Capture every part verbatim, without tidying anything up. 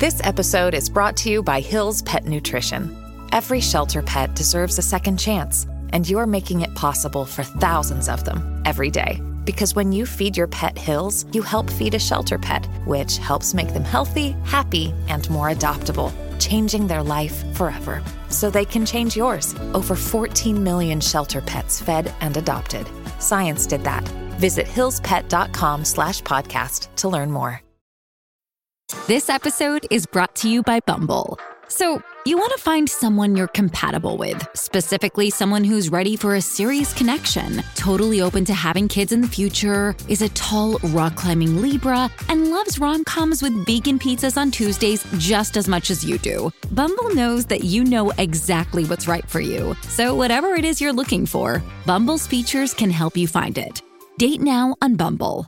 This episode is brought to you by Hill's Pet Nutrition. Every shelter pet deserves a second chance, and you're making it possible for thousands of them every day. Because when you feed your pet Hill's, you help feed a shelter pet, which helps make them healthy, happy, and more adoptable, changing their life forever. So they can change yours. Over fourteen million shelter pets fed and adopted. Science did that. Visit hillspet.com slash podcast to learn more. This episode is brought to you by Bumble. So, you want to find someone you're compatible with, specifically someone who's ready for a serious connection, totally open to having kids in the future, is a tall, rock-climbing Libra, and loves rom-coms with vegan pizzas on Tuesdays just as much as you do. Bumble knows that you know exactly what's right for you. So whatever it is you're looking for, Bumble's features can help you find it. Date now on Bumble.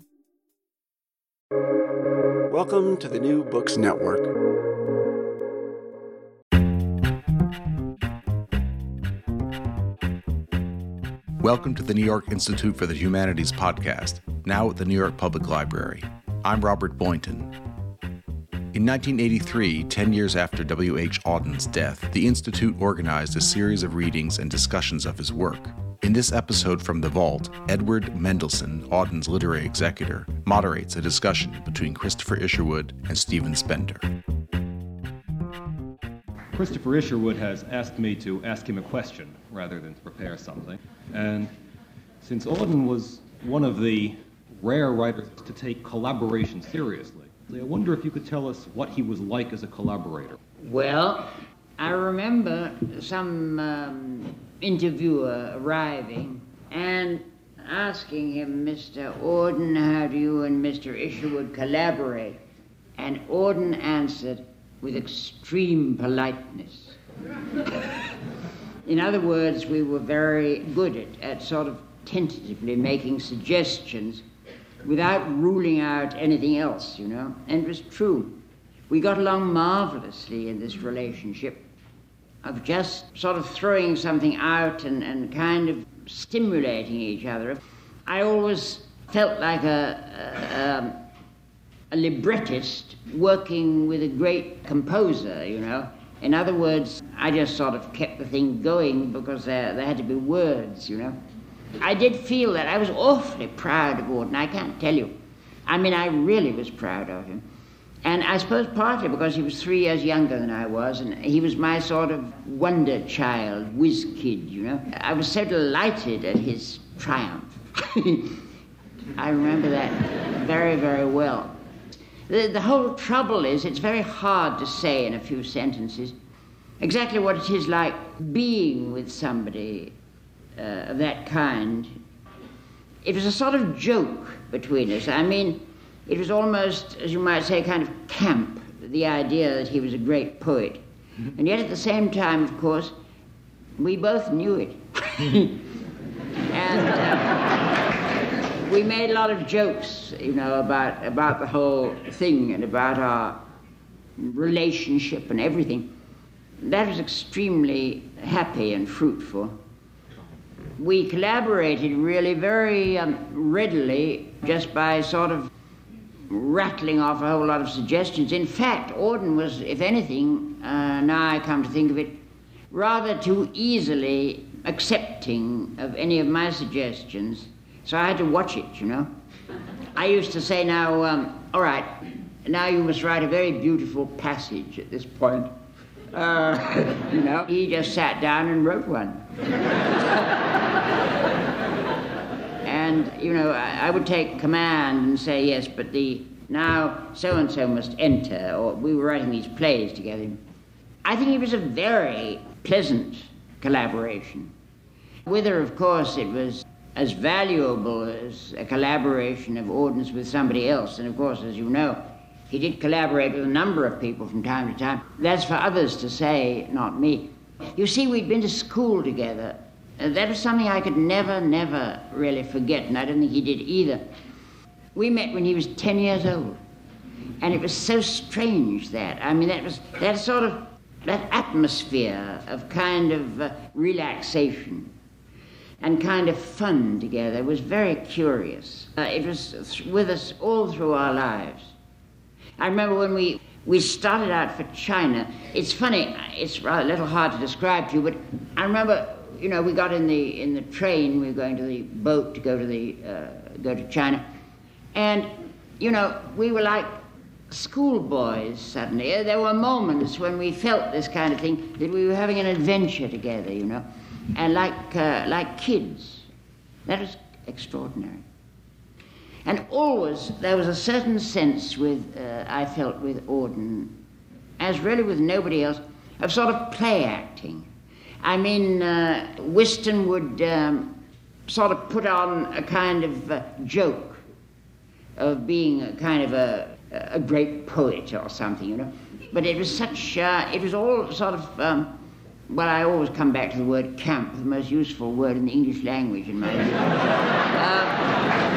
Welcome to the New Books Network. Welcome to the New York Institute for the Humanities podcast, now at the New York Public Library. I'm Robert Boynton. In nineteen eighty-three, ten years after W H Auden's death, the Institute organized a series of readings and discussions of his work. In this episode from The Vault, Edward Mendelsohn, Auden's literary executor, moderates a discussion between Christopher Isherwood and Stephen Spender. Christopher Isherwood has asked me to ask him a question rather than to prepare something. And since Auden was one of the rare writers to take collaboration seriously, I wonder if you could tell us what he was like as a collaborator. Well, I remember some um, interviewer arriving and asking him, Mister Auden, how do you and Mister Isherwood collaborate? And Auden answered with extreme politeness. In other words, we were very good at, at sort of tentatively making suggestions without ruling out anything else, you know. And it was true. We got along marvelously in this relationship of just sort of throwing something out and, and kind of stimulating each other. I always felt like a, a, um, a librettist working with a great composer, you know. In other words, I just sort of kept the thing going because there, there had to be words, you know. I did feel that. I was awfully proud of Auden, I can't tell you. I mean, I really was proud of him. And I suppose partly because he was three years younger than I was, and he was my sort of wonder child, whiz kid, you know. I was so delighted at his triumph. I remember that very, very well. The, the whole trouble is it's very hard to say in a few sentences exactly what it is like being with somebody uh, of that kind. It was a sort of joke between us. I mean, it was almost, as you might say, kind of camp, the idea that he was a great poet. And yet at the same time, of course, we both knew it. And uh, we made a lot of jokes, you know, about, about the whole thing and about our relationship and everything. That was extremely happy and fruitful. We collaborated really very um, readily just by sort of rattling off a whole lot of suggestions. In fact, Auden was, if anything, uh, now I come to think of it, rather too easily accepting of any of my suggestions, so I had to watch it, you know. I used to say, now, um, all right, now you must write a very beautiful passage at this point. Uh, you know, he just sat down and wrote one. And, you know, I, I would take command and say, yes, but the, now so-and-so must enter, or we were writing these plays together. I think it was a very pleasant collaboration. Whether, of course, it was as valuable as a collaboration of Auden's with somebody else, and of course, as you know, he did collaborate with a number of people from time to time. That's for others to say, not me. You see, we'd been to school together. Uh, that was something I could never, never really forget, and I don't think he did either. We met when he was ten years old, and it was so strange that, I mean, that was that sort of, that atmosphere of kind of uh, relaxation and kind of fun together was very curious. Uh, it was th- with us all through our lives. I remember when we we started out for China. It's funny, it's rather a little hard to describe to you, but I remember, you know, we got in the in the train, we were going to the boat to go to the uh, go to China, and you know, we were like schoolboys suddenly. There were moments when we felt this kind of thing, that we were having an adventure together, you know, and like uh, like kids. That was extraordinary. And always there was a certain sense with, uh, I felt with Auden, as really with nobody else, of sort of play acting. I mean, uh, Whiston would um, sort of put on a kind of uh, joke of being a kind of a, a great poet or something, you know. But it was such, uh, it was all sort of, um, well, I always come back to the word camp, the most useful word in the English language in my view. uh,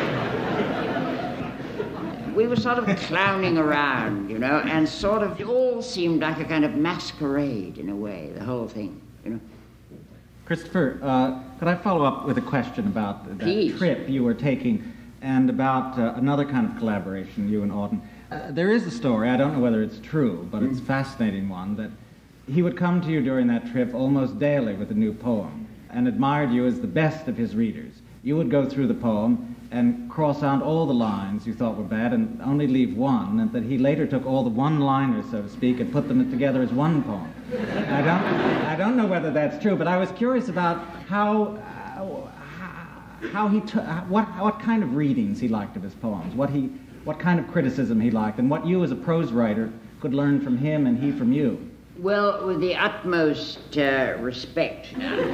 We were sort of clowning around, you know, and sort of, it all seemed like a kind of masquerade in a way, the whole thing, you know. Christopher, uh, could I follow up with a question about that Please. trip you were taking and about uh, another kind of collaboration, you and Auden? Uh, there is a story, I don't know whether it's true, but it's a fascinating one, that he would come to you during that trip almost daily with a new poem and admired you as the best of his readers. You would go through the poem and cross out all the lines you thought were bad and only leave one, and that he later took all the one-liners, so to speak, and put them together as one poem. I don't, I don't know whether that's true, but I was curious about how, uh, how he took, what, what kind of readings he liked of his poems, what he, what kind of criticism he liked, and what you as a prose writer could learn from him and he from you. Well, with the utmost uh, respect,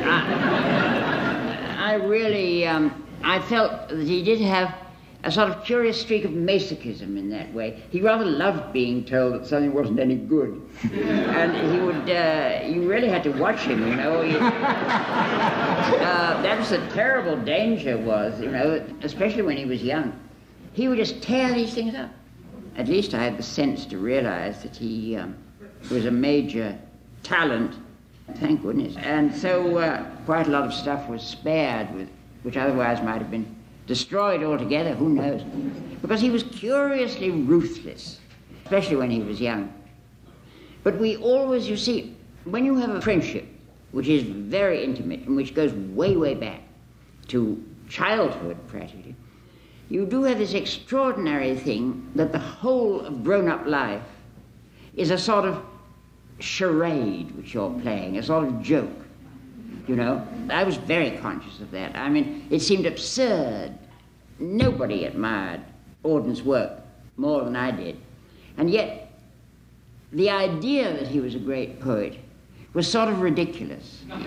I, I really, um, I felt that he did have a sort of curious streak of masochism in that way. He rather loved being told that something wasn't any good. And he would, uh, you really had to watch him, you know. You, uh, that was the terrible danger was, you know, especially when he was young. He would just tear these things up. At least I had the sense to realize that he um, was a major talent, thank goodness. And so uh, quite a lot of stuff was spared, with, which otherwise might have been destroyed altogether, who knows? Because he was curiously ruthless, especially when he was young. But we always, you see, when you have a friendship, which is very intimate and which goes way, way back to childhood practically, you do have this extraordinary thing that the whole of grown-up life is a sort of charade which you're playing, a sort of joke. You know, I was very conscious of that. I mean, it seemed absurd. Nobody admired Auden's work more than I did. And yet, the idea that he was a great poet was sort of ridiculous um,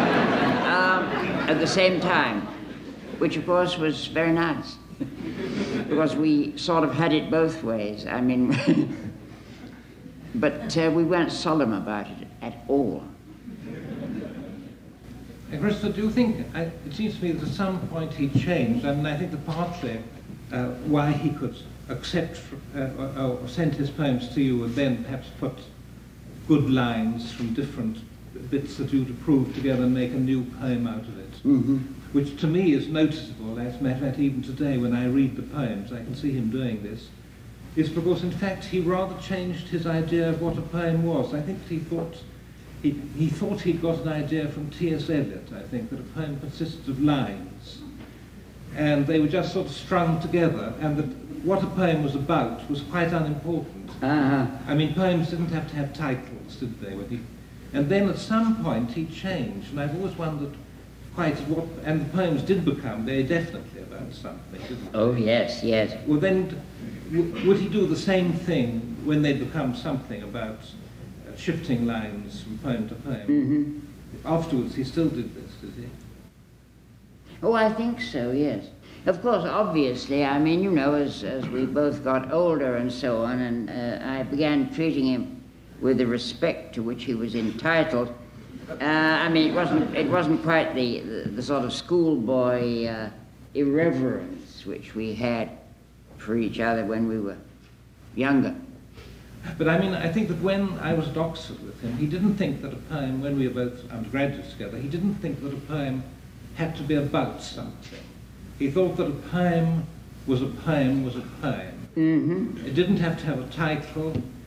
at the same time, which of course was very nice, because we sort of had it both ways. I mean, but uh, we weren't solemn about it at all. And Christopher, do you think, I, it seems to me that at some point he changed, I mean, I think that partly uh, why he could accept uh, or, or send his poems to you and then perhaps put good lines from different bits that you'd approve together and make a new poem out of it, Mm-hmm. which to me is noticeable, as a matter of fact, even today when I read the poems, I can see him doing this, is because in fact he rather changed his idea of what a poem was. I think that he thought He, he thought he'd got an idea from T S Eliot, I think, that a poem consisted of lines, and they were just sort of strung together, and that what a poem was about was quite unimportant. Uh-huh. I mean, poems didn't have to have titles, did they? When he, and then at some point he changed, and I've always wondered quite what, and the poems did become very definitely about something, didn't they? Oh, yes, yes. Well, then, w- would he do the same thing when they'd become something about shifting lines from poem to poem? Mm-hmm. Afterwards, he still did this, did he? Oh, I think so, yes. Of course, obviously, I mean, you know, as, as we both got older and so on, and uh, I began treating him with the respect to which he was entitled. Uh, I mean, it wasn't, it wasn't quite the, the, the sort of schoolboy uh, irreverence which we had for each other when we were younger. But I mean, I think that when I was at Oxford with him, he didn't think that a poem, when we were both undergraduates together, he didn't think that a poem had to be about something. He thought that a poem was a poem was a poem. Mm-hmm. It didn't have to have a title.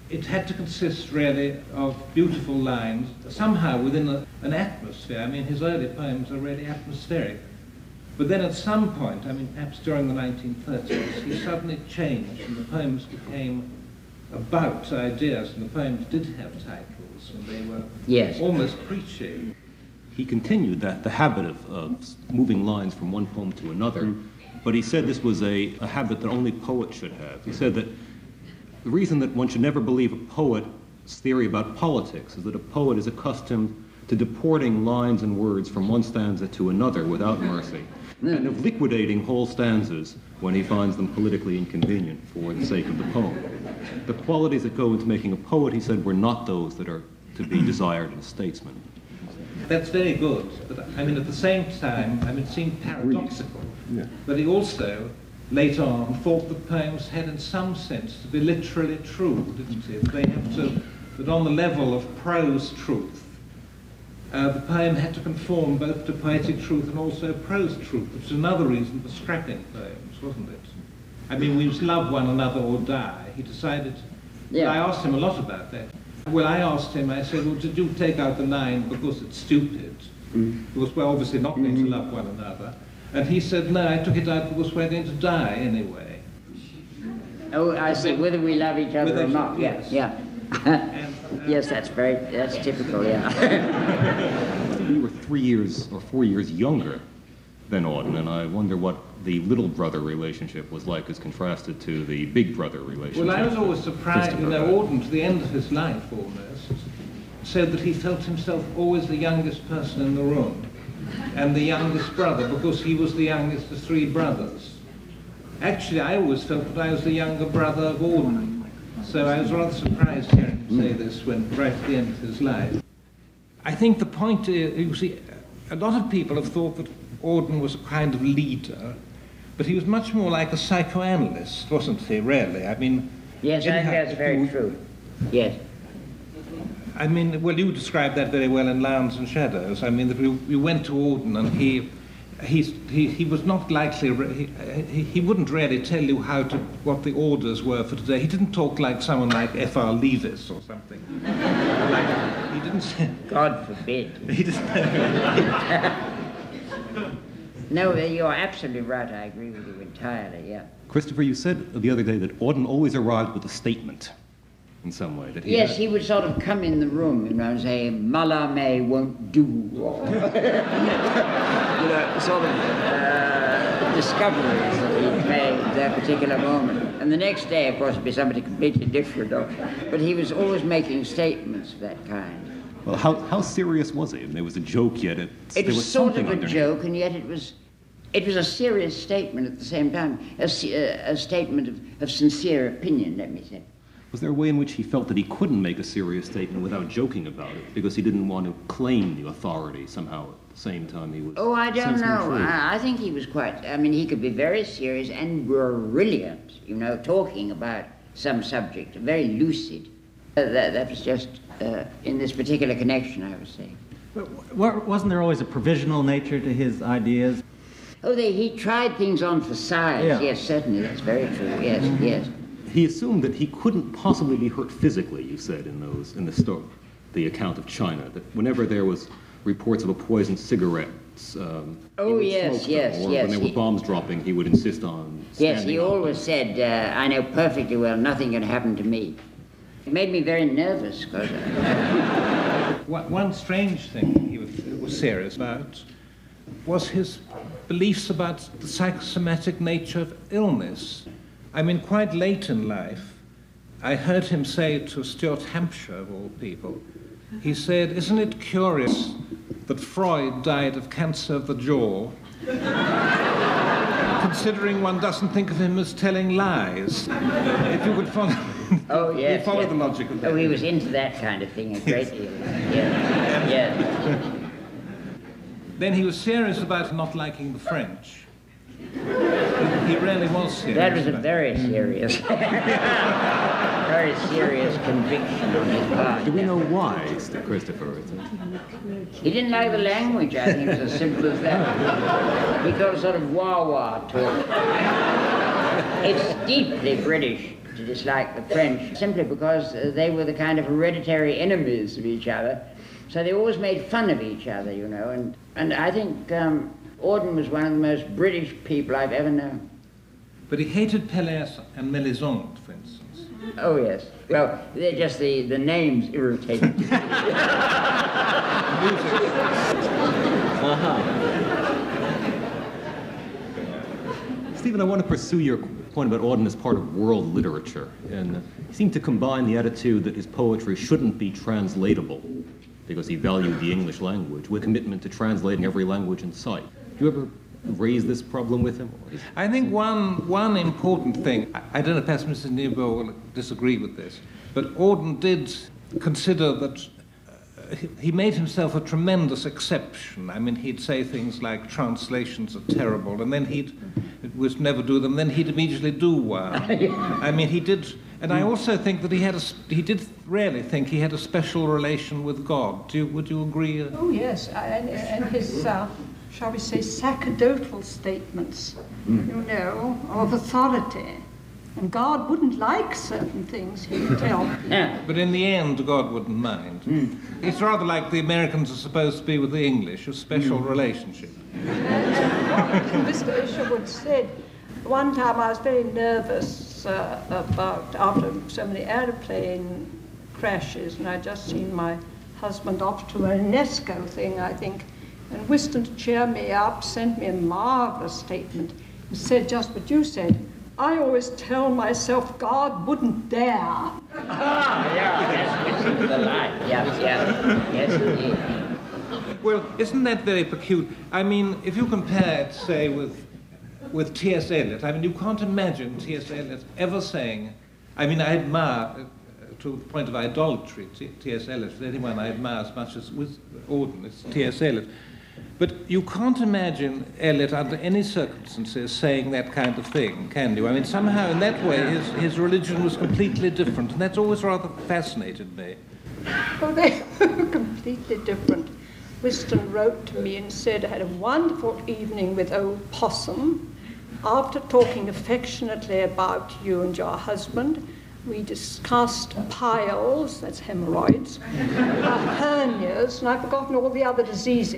it had to consist really of beautiful lines, somehow within a, an atmosphere. I mean, his early poems are really atmospheric. But then at some point, I mean, perhaps during the nineteen thirties, he suddenly changed and the poems became about ideas, and the poems did have titles, and they were yes. almost preachy. He continued that, the habit of, of moving lines from one poem to another, mm. but he said this was a, a habit that only poets should have. He said that the reason that one should never believe a poet's theory about politics is that a poet is accustomed to deporting lines and words from one stanza to another without mercy, mm. and of liquidating whole stanzas when he finds them politically inconvenient for the sake of the poem. The qualities that go into making a poet, he said, were not those that are to be desired in a statesman. That's very good, but I mean, at the same time, I mean, it seemed paradoxical. Yeah. But he also, later on, thought that poems had, in some sense, to be literally true, didn't he? That they have to, that on the level of prose truth, uh, the poem had to conform both to poetic truth and also prose truth, which is another reason for scrapping poems, wasn't it? I mean, we must love one another or die. He decided, yeah. I asked him a lot about that. Well, I asked him, I said, well, did you take out the nine because it's stupid? Mm. Because we're obviously not going mm. to love one another. And he said, no, I took it out because we're going to die anyway. Oh, I see, whether we love each other or not. Yes. Yeah. and, uh, yes, that's very, that's typical, yeah. We were three years or four years younger than Auden, and I wonder what the little brother relationship was like as contrasted to the big brother relationship. Well, I was always surprised, you know, Auden, to the end of his life almost, said that he felt himself always the youngest person in the room, and the youngest brother, because he was the youngest of three brothers. Actually, I always felt that I was the younger brother of Auden, so I was rather surprised hearing him say this when, right at the end of his life. I think the point is, you see, a lot of people have thought that Auden was a kind of leader, but he was much more like a psychoanalyst, wasn't he, really? I mean... Yes, I think that's very you, true. Yes. I mean, well, you described that very well in Lions and Shadows. I mean, that we, we went to Auden and he, he, he, he was not likely... He, he, he wouldn't really tell you how to, what the orders were for today. He didn't talk like someone like F R Leavis or something. Like, he didn't say... God forbid. He didn't... No, you're absolutely right. I agree with you entirely, yeah. Christopher, you said the other day that Auden always arrived with a statement in some way. That he yes, had... he would sort of come in the room, you know, and say, Mallarmé won't do, or, you know, sort of uh, discoveries that he'd made at that particular moment. And the next day, of course, it'd be somebody completely different. But he was always making statements of that kind. Well, how, how serious was it? There was a joke, yet it, it there was, was sort something of a underneath. joke, and yet it was it was a serious statement at the same time, a, a, a statement of, of sincere opinion, let me say. Was there a way in which he felt that he couldn't make a serious statement without joking about it, because he didn't want to claim the authority somehow at the same time he was... Oh, I don't know. I, I think he was quite... I mean, he could be very serious and brilliant, you know, talking about some subject, very lucid. Uh, that, that was just... Uh, in this particular connection, I would say. But wasn't there always a provisional nature to his ideas? Oh, they, he tried things on for size. Yeah. Yes, certainly, that's very true. Yes, mm-hmm. yes. He assumed that he couldn't possibly be hurt physically, you said in those in the story, the account of China, that whenever there was reports of a poisoned cigarette, um, oh yes, yes, or yes. when there he, were bombs dropping, he would insist on Yes, he up. always said, uh, I know perfectly well nothing can happen to me. It made me very nervous. Cause I... One strange thing he was, was serious about was his beliefs about the psychosomatic nature of illness. I mean, quite late in life, I heard him say to Stuart Hampshire, of all people, he said, isn't it curious that Freud died of cancer of the jaw, considering one doesn't think of him as telling lies? If you would follow... Oh, yes. You follow yes. the logic of that. Oh, he was into that kind of thing a great deal. Yes. yes. Then he was serious about not liking the French. He really was serious. That was a very serious, very serious conviction on his part. Do we know why, Christopher? He didn't like the language, I think it was as simple as that. He got a sort of wah-wah talk. It's deeply British to to dislike the French, simply because uh, they were the kind of hereditary enemies of each other. So they always made fun of each other, you know, and, and I think um, Auden was one of the most British people I've ever known. But he hated Pelléas and Mélisande, for instance. Oh, yes. Well, they're just the, the names irritated me. uh-huh. Stephen, I want to pursue your point about Auden as part of world literature. And he seemed to combine the attitude that his poetry shouldn't be translatable, because he valued the English language, with commitment to translating every language in sight. Do you ever raise this problem with him? I think one one important thing, I, I don't know, perhaps Missus Niebuhr will disagree with this, but Auden did consider that uh, he, he made himself a tremendous exception. I mean, he'd say things like translations are terrible, and then he'd would never do them, then he'd immediately do one. I mean, he did, and I also think that he had a, he did really think he had a special relation with God. Do you, would you agree? Oh, yes, and, and his... Uh, shall we say, sacerdotal statements, mm. you know, of authority. And God wouldn't like certain things he would tell. Yeah. But in the end, God wouldn't mind. Mm. It's rather like the Americans are supposed to be with the English, a special mm. relationship. And Mister Isherwood said, one time I was very nervous uh, about, after so many aeroplane crashes, and I'd just seen my husband off to a UNESCO thing, I think, and Whiston, to cheer me up, sent me a marvelous statement and said just what you said. I always tell myself God wouldn't dare. Ah, yeah, yes, Whiston the line. Yes, yes, yes, indeed. Well, isn't that very peculiar? I mean, if you compare it, say, with with T S Eliot, I mean, you can't imagine T S Eliot ever saying, I mean, I admire, uh, to the point of idolatry, T S Eliot, anyone I admire as much as with Auden, it's T S Eliot. But you can't imagine Eliot under any circumstances saying that kind of thing, can you? I mean, somehow in that way his, his religion was completely different, and that's always rather fascinated me. Oh, they were completely different. Whiston wrote to me and said, I had a wonderful evening with old Possum. After talking affectionately about you and your husband, we discussed piles, that's hemorrhoids, uh, hernias, and I've forgotten all the other diseases,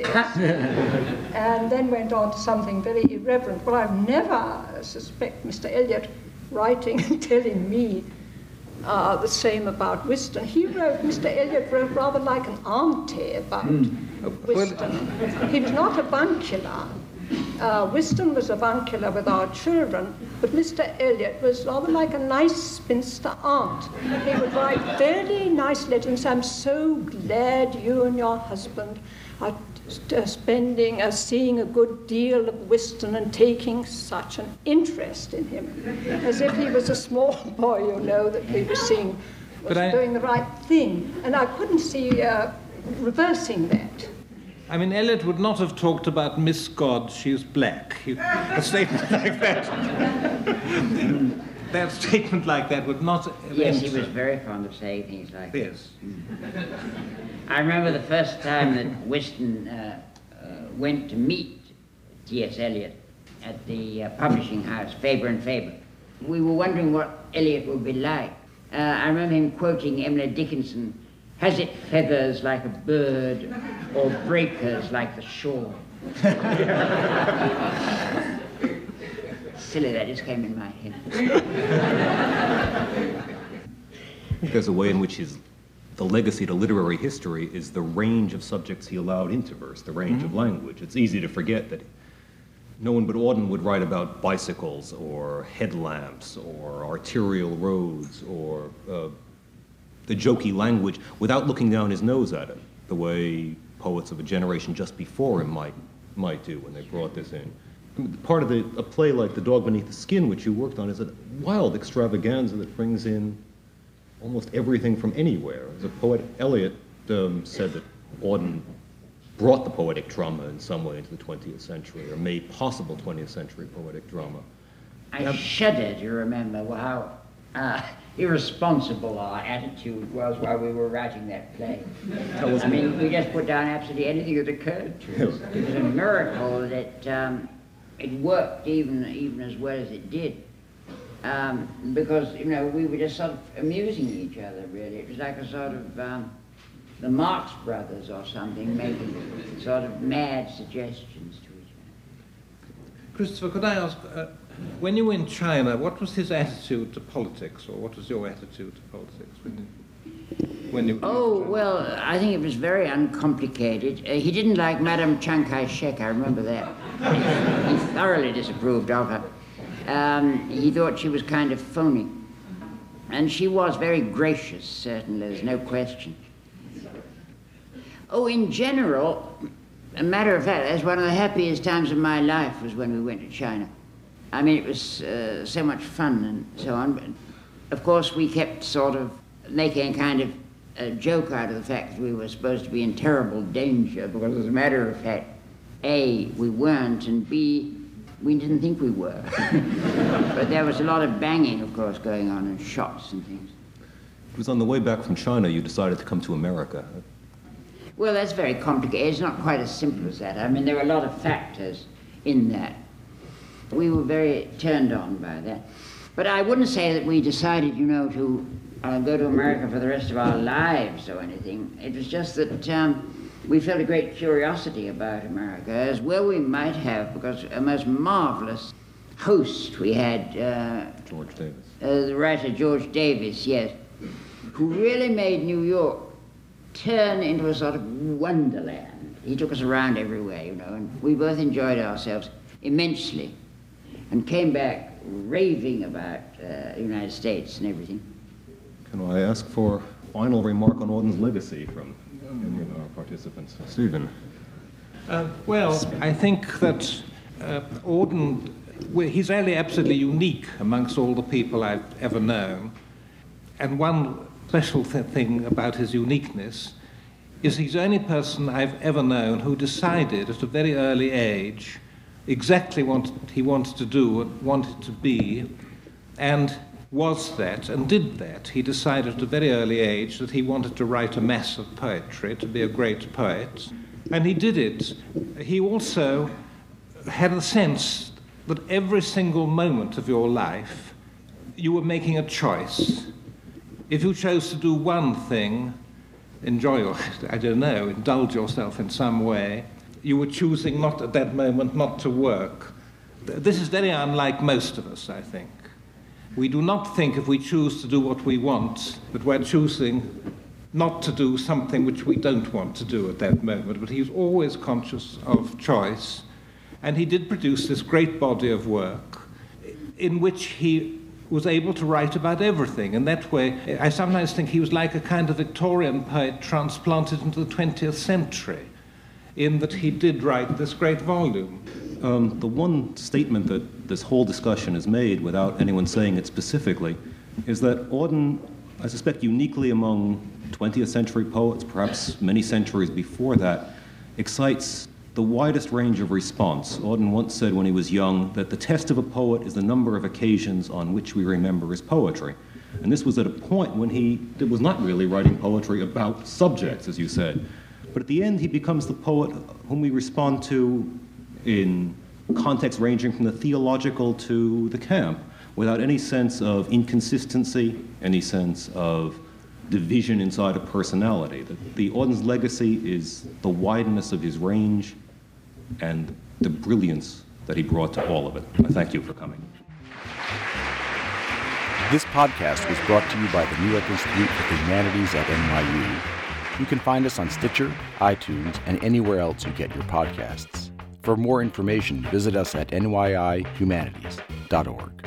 and then went on to something very irreverent. Well, I've never suspect Mister Eliot writing and telling me uh, the same about Whiston. He wrote, Mister Eliot wrote rather like an auntie about mm. Whiston. He was not avuncular. Uh, Whiston was avuncular with our children, but Mister Eliot was rather like a nice spinster aunt. He would write very nice letters and say, I'm so glad you and your husband are uh, spending, uh, seeing a good deal of Whiston and taking such an interest in him, as if he was a small boy, you know, that we were seeing was I, doing the right thing. And I couldn't see uh, reversing that. I mean, Eliot would not have talked about Miss God, she's black. He, a statement like that. That statement like that would not... Yes, he was very fond of saying things like that. Yes. I remember the first time that Whiston uh, uh, went to meet T S Eliot at the uh, publishing house, Faber and Faber. We were wondering what Eliot would be like. Uh, I remember him quoting Emily Dickinson, has it feathers like a bird or breakers like the shore? Silly, that just came in my head. I think there's a way in which his, the legacy to literary history is the range of subjects he allowed into verse, the range mm-hmm. of language. It's easy to forget that no one but Auden would write about bicycles or headlamps or arterial roads or uh, the jokey language without looking down his nose at it, the way poets of a generation just before him might might do when they brought this in. I mean, part of the, a play like The Dog Beneath the Skin, which you worked on, is a wild extravaganza that brings in almost everything from anywhere. As a poet, Eliot um, said that Auden brought the poetic drama in some way into the twentieth century, or made possible twentieth century poetic drama. I um, shudder to remember how uh, irresponsible our attitude was while we were writing that play. I mean, we just put down absolutely anything that occurred to us. It was a miracle that um, it worked even even as well as it did. um, because, you know, we were just sort of amusing each other, really. It was like a sort of um, the Marx Brothers or something, making sort of mad suggestions to each other. Christopher, could I ask, uh, when you were in China, what was his attitude to politics, or what was your attitude to politics when you, when you Oh, well, I think it was very uncomplicated. Uh, he didn't like Madame Chiang Kai-shek, I remember that. He thoroughly disapproved of her. Um, he thought she was kind of phony. And she was very gracious, certainly, there's no question. Oh, in general, a matter of fact, that's one of the happiest times of my life was when we went to China. I mean, it was uh, so much fun and so on. But of course, we kept sort of making a kind of a joke out of the fact that we were supposed to be in terrible danger, because as a matter of fact, A, we weren't, and B, we didn't think we were. But there was a lot of banging, of course, going on, and shots and things. It was on the way back from China you decided to come to America. Well, that's very complicated. It's not quite as simple as that. I mean, there were a lot of factors in that. We were very turned on by that. But I wouldn't say that we decided, you know, to uh, go to America for the rest of our lives or anything. It was just that um, we felt a great curiosity about America, as well we might have, because a most marvelous host we had. Uh, George Davis. Uh, the writer George Davis, yes, who really made New York turn into a sort of wonderland. He took us around everywhere, you know, and we both enjoyed ourselves immensely and came back raving about uh, the United States and everything. Can I ask for a final remark on Auden's legacy from any of our participants? Stephen. Uh, well, I think that uh, Auden, well, he's really absolutely unique amongst all the people I've ever known. And one special th- thing about his uniqueness is he's the only person I've ever known who decided at a very early age exactly what he wanted to do, wanted to be, and was that, and did that. He decided at a very early age that he wanted to write a mass of poetry, to be a great poet, and he did it. He also had a sense that every single moment of your life you were making a choice. If you chose to do one thing, enjoy your, I don't know, indulge yourself in some way, you were choosing not at that moment not to work. This is very unlike most of us, I think. We do not think if we choose to do what we want, that we're choosing not to do something which we don't want to do at that moment. But he was always conscious of choice, and he did produce this great body of work in which he was able to write about everything. And that way, I sometimes think he was like a kind of Victorian poet transplanted into the twentieth century, in that he did write this great volume. Um, the one statement that this whole discussion has made, without anyone saying it specifically, is that Auden, I suspect uniquely among twentieth century poets, perhaps many centuries before that, excites the widest range of response. Auden once said when he was young that the test of a poet is the number of occasions on which we remember his poetry. And this was at a point when he was not really writing poetry about subjects, as you said. But at the end, he becomes the poet whom we respond to in contexts ranging from the theological to the camp, without any sense of inconsistency, any sense of division inside a personality. The, the Auden's legacy is the wideness of his range and the brilliance that he brought to all of it. I thank you for coming. This podcast was brought to you by the New York Institute for the Humanities at N Y U. You can find us on Stitcher, iTunes, and anywhere else you get your podcasts. For more information, visit us at N Y I humanities dot org.